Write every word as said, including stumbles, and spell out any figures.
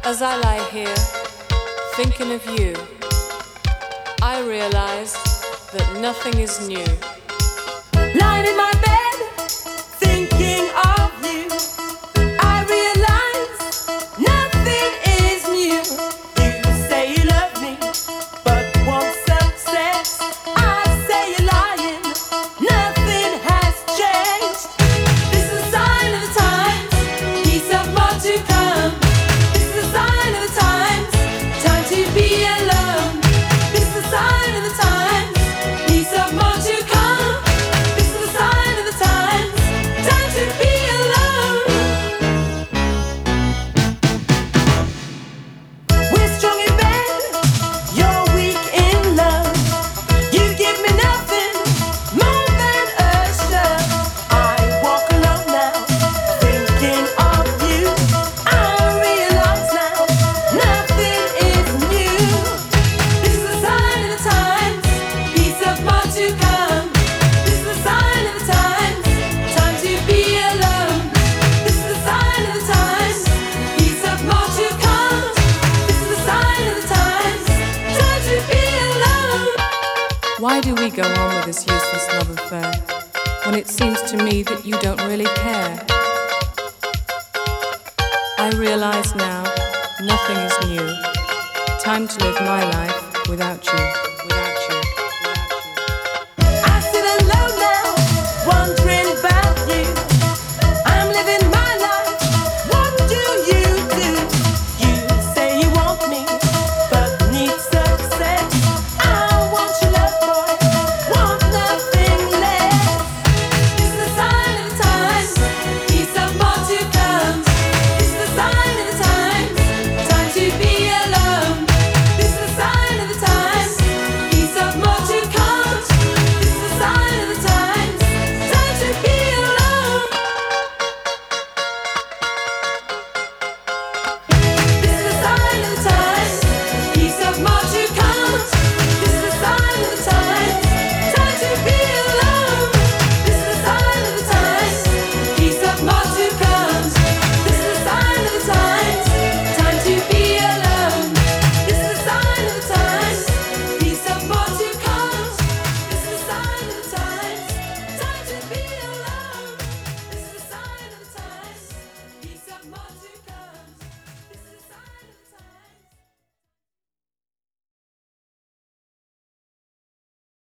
As I lie here, thinking of you, I realize that nothing is new. Lying in my bed, thinking of you, I realize nothing is new. You say you love me, but want success. I say you're lying, nothing has changed. This is a sign of the times, peace of more to come. This is a sign of the times, time to be alone. This is a sign of the times, peace of more to come. This is a sign of the times, time to be alone. We're strong in bed, you're weak in love. You give me nothing more than a shove. I walk alone now, thinking of you. I realize now, nothing is new. This is a sign of the times, peace of more to come. This is a sign of the times, time to be alone. This is a sign of the times, peace of more to come. This is a sign of the times, time to be alone. Why do we go on with this useless love affair when it seems to me that you don't really care? I realize now nothing is new. Time to live my life without you.